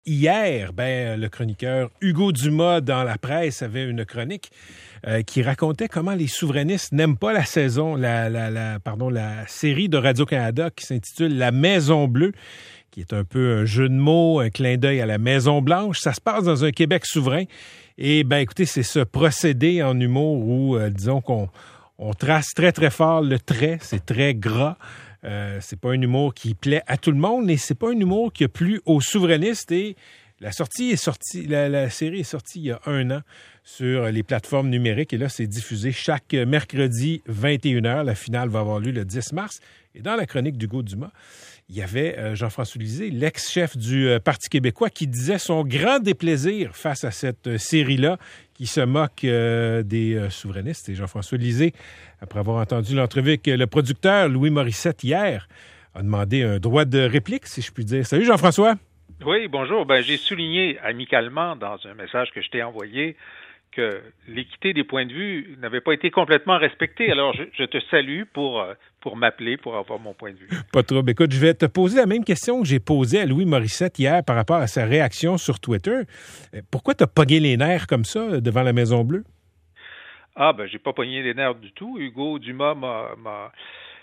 Hier, le chroniqueur Hugo Dumas dans la presse avait une chronique qui racontait comment les souverainistes n'aiment pas la saison, la série de Radio-Canada qui s'intitule La Maison Bleue, qui est un peu un jeu de mots, un clin d'œil à la Maison Blanche. Ça se passe dans un Québec souverain. Et écoutez, c'est ce procédé en humour où, disons qu'on trace très, très fort le trait, c'est très gras. C'est pas un humour qui plaît à tout le monde, et c'est pas un humour qui a plu aux souverainistes. Et la série est sortie il y a 1 an sur les plateformes numériques, et là, c'est diffusé chaque mercredi 21h. La finale va avoir lieu le 10 mars. Et dans la chronique d'Hugo Dumas, il y avait Jean-François Lisée, l'ex-chef du Parti québécois, qui disait son grand déplaisir face à cette série-là qui se moque des souverainistes. Et Jean-François Lisée, après avoir entendu l'entrevue avec le producteur Louis Morissette hier, a demandé un droit de réplique, si je puis dire. Salut Jean-François. Oui, bonjour. J'ai souligné amicalement dans un message que je t'ai envoyé que l'équité des points de vue n'avait pas été complètement respectée. Alors, je te salue pour m'appeler, pour avoir mon point de vue. Pas trop. Écoute, je vais te poser la même question que j'ai posée à Louis Morissette hier par rapport à sa réaction sur Twitter. Pourquoi t'as pogné les nerfs comme ça devant la Maison Bleue? J'ai pas pogné les nerfs du tout. Hugo Dumas m'a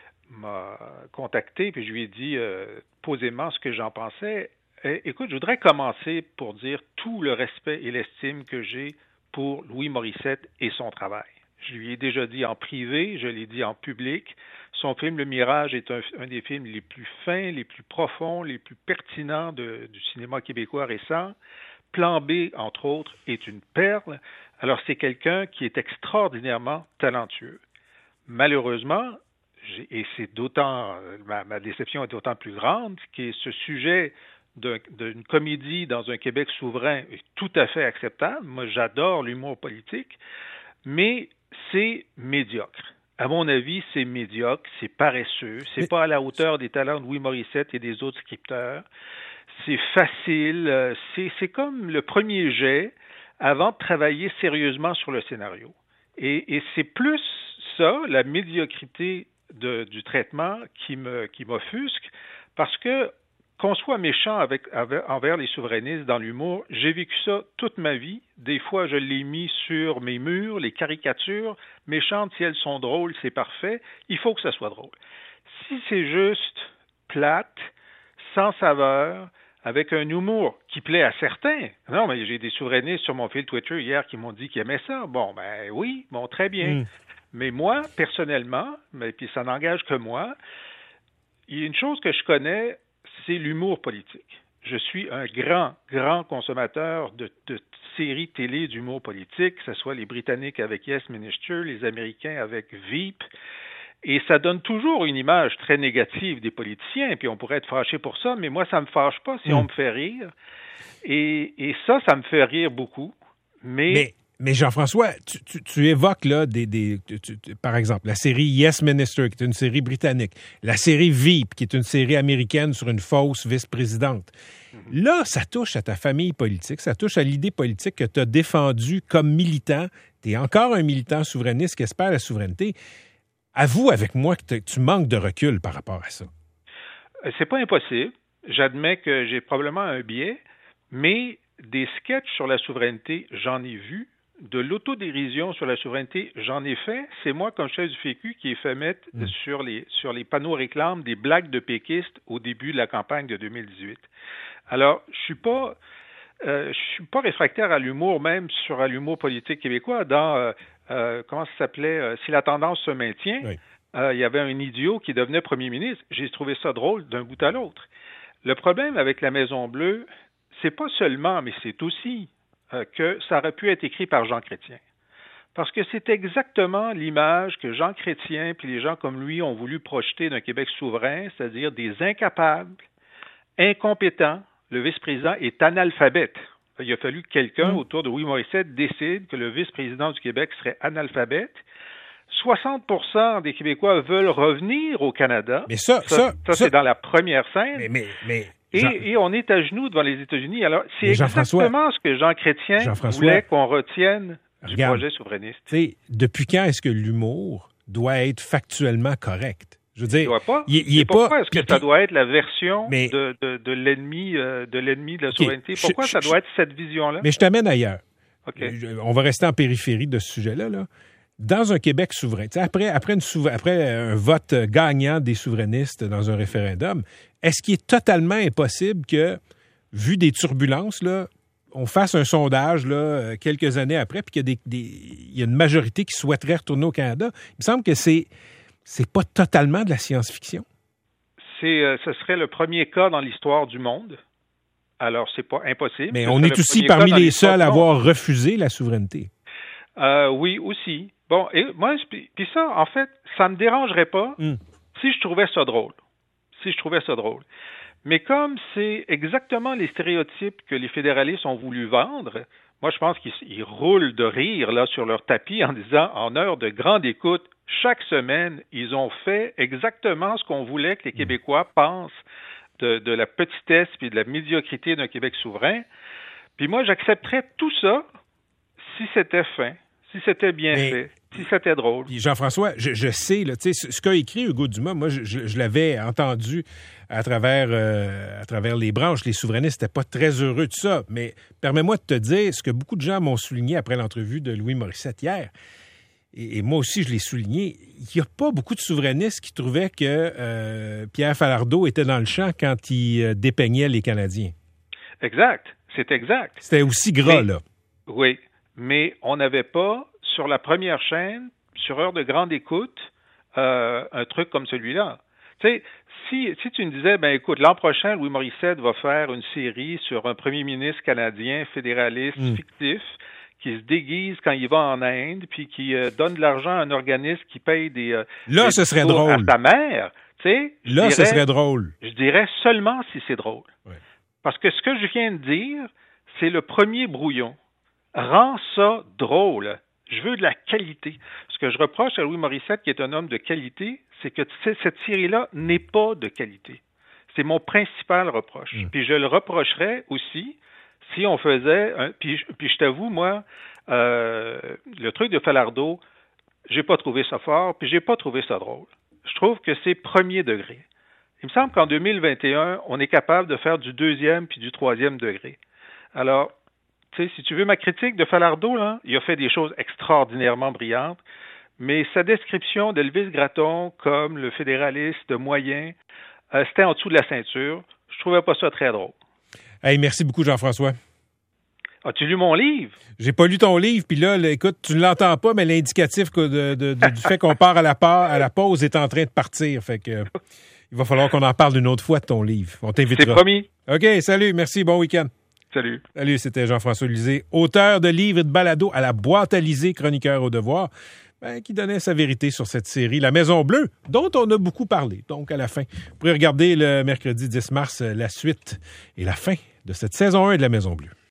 contacté, puis je lui ai dit posément ce que j'en pensais. Écoute, je voudrais commencer pour dire tout le respect et l'estime que j'ai pour Louis Morissette et son travail. Je lui ai déjà dit en privé, je l'ai dit en public. Son film Le Mirage est un des films les plus fins, les plus profonds, les plus pertinents du cinéma québécois récent. Plan B, entre autres, est une perle. Alors, c'est quelqu'un qui est extraordinairement talentueux. Malheureusement, et c'est d'autant, ma déception est d'autant plus grande, que ce sujet d'une comédie dans un Québec souverain est tout à fait acceptable. Moi, j'adore l'humour politique, mais c'est médiocre. À mon avis, c'est médiocre, c'est paresseux, c'est pas à la hauteur des talents de Louis Morissette et des autres scripteurs. C'est facile, c'est comme le premier jet avant de travailler sérieusement sur le scénario. Et c'est plus ça, la médiocrité du traitement qui m'offusque, parce que qu'on soit méchant envers les souverainistes dans l'humour, j'ai vécu ça toute ma vie. Des fois, je l'ai mis sur mes murs, les caricatures méchantes, si elles sont drôles, c'est parfait. Il faut que ça soit drôle. Si c'est juste plate, sans saveur, avec un humour qui plaît à certains. Non, mais j'ai des souverainistes sur mon fil Twitter hier qui m'ont dit qu'ils aimaient ça. Oui, très bien. Mais moi, personnellement, puis ça n'engage que moi, il y a une chose que je connais, c'est l'humour politique. Je suis un grand consommateur de séries télé d'humour politique, que ce soit les Britanniques avec Yes Minister, les Américains avec Veep, et ça donne toujours une image très négative des politiciens, puis on pourrait être fâché pour ça, mais moi, ça me fâche pas si on me fait rire. Et ça me fait rire beaucoup, mais Jean-François, tu évoques là par exemple la série Yes Minister, qui est une série britannique, la série Veep, qui est une série américaine sur une fausse vice-présidente. Là, ça touche à ta famille politique, ça touche à l'idée politique que tu as défendue comme militant. Tu es encore un militant souverainiste qui espère la souveraineté. Avoue avec moi que tu manques de recul par rapport à ça. C'est pas impossible. J'admets que j'ai probablement un biais, mais des sketchs sur la souveraineté, j'en ai vu. De l'autodérision sur la souveraineté, j'en ai fait. C'est moi, comme chef du FQ, qui ai fait mettre sur les panneaux réclames des blagues de péquistes au début de la campagne de 2018. Alors, je suis pas réfractaire à l'humour, même sur l'humour politique québécois. Dans comment ça s'appelait Si la tendance se maintient, oui. Il y avait un idiot qui devenait premier ministre. J'ai trouvé ça drôle d'un bout à l'autre. Le problème avec la Maison Bleue, c'est pas seulement, mais c'est aussi que ça aurait pu être écrit par Jean Chrétien. Parce que c'est exactement l'image que Jean Chrétien puis les gens comme lui ont voulu projeter d'un Québec souverain, c'est-à-dire des incapables, incompétents. Le vice-président est analphabète. Il a fallu que quelqu'un autour de Louis Morissette décide que le vice-président du Québec serait analphabète. 60% des Québécois veulent revenir au Canada. Mais ça c'est dans la première scène. Mais et on est à genoux devant les États-Unis. Alors, c'est exactement ce que Jean Chrétien voulait qu'on retienne du projet souverainiste. Depuis quand est-ce que l'humour doit être factuellement correct? Je veux dire, il doit pas. Il est pourquoi pas. Est-ce que ça doit être la version mais, de l'ennemi de la souveraineté? Pourquoi ça doit être cette vision-là? Mais je t'amène ailleurs. Okay. On va rester en périphérie de ce sujet-là. Là. Dans un Québec souverain, après un vote gagnant des souverainistes dans un référendum, est-ce qu'il est totalement impossible que, vu des turbulences, là, on fasse un sondage là, quelques années après, puis qu'il y a une majorité qui souhaiterait retourner au Canada? Il me semble que c'est pas totalement de la science-fiction. Ce serait le premier cas dans l'histoire du monde. Alors, c'est pas impossible. Mais on est aussi parmi les seuls à avoir refusé la souveraineté. Oui, aussi. Bon, et moi, puis ça, en fait, ça me dérangerait pas si je trouvais ça drôle. Mais comme c'est exactement les stéréotypes que les fédéralistes ont voulu vendre, moi, je pense qu'ils roulent de rire là sur leur tapis en disant, en heure de grande écoute, chaque semaine, ils ont fait exactement ce qu'on voulait que les Québécois pensent de la petitesse et de la médiocrité d'un Québec souverain. Puis moi, j'accepterais tout ça si c'était fin, si c'était bien fait, si c'était drôle. Jean-François, je sais, là, ce qu'a écrit Hugo Dumas, moi, je l'avais entendu à travers les branches. Les souverainistes n'étaient pas très heureux de ça. Mais permets-moi de te dire ce que beaucoup de gens m'ont souligné après l'entrevue de Louis Morissette hier. Et moi aussi, je l'ai souligné. Il n'y a pas beaucoup de souverainistes qui trouvaient que Pierre Falardeau était dans le champ quand il dépeignait les Canadiens. Exact. C'est exact. C'était aussi gras, là. Oui. Mais on n'avait pas, sur la première chaîne, sur heure de grande écoute, un truc comme celui-là. Tu sais, si tu me disais, ben écoute, l'an prochain, Louis Morissette va faire une série sur un premier ministre canadien fédéraliste fictif qui se déguise quand il va en Inde, puis qui donne de l'argent à un organisme qui paye des ce serait drôle. À sa mère, tu sais. Là, ce serait drôle. Je dirais seulement si c'est drôle. Ouais. Parce que ce que je viens de dire, c'est le premier brouillon. Rends ça drôle. Je veux de la qualité. Ce que je reproche à Louis Morissette, qui est un homme de qualité, c'est que cette série-là n'est pas de qualité. C'est mon principal reproche. Puis je le reprocherais aussi si on faisait... Puis je t'avoue, moi, le truc de Falardeau, j'ai pas trouvé ça fort, puis j'ai pas trouvé ça drôle. Je trouve que c'est premier degré. Il me semble qu'en 2021, on est capable de faire du deuxième puis du troisième degré. Alors, tu sais, si tu veux ma critique de Falardeau, là, il a fait des choses extraordinairement brillantes, mais sa description d'Elvis Gratton comme le fédéraliste moyen, c'était en dessous de la ceinture. Je trouvais pas ça très drôle. Hey, merci beaucoup, Jean-François. As-tu lu mon livre? J'ai pas lu ton livre, puis là, écoute, tu ne l'entends pas, mais l'indicatif du fait qu'on part à la pause est en train de partir. Fait que il va falloir qu'on en parle une autre fois de ton livre. On t'invitera. C'est promis. OK, salut, merci, bon week-end. Salut. Salut, c'était Jean-François Lisée, auteur de livres et de balados à la boîte à Lisée, chroniqueur au devoir, qui donnait sa vérité sur cette série, La Maison Bleue, dont on a beaucoup parlé. Donc, à la fin, vous pourrez regarder le mercredi 10 mars la suite et la fin de cette saison 1 de La Maison Bleue.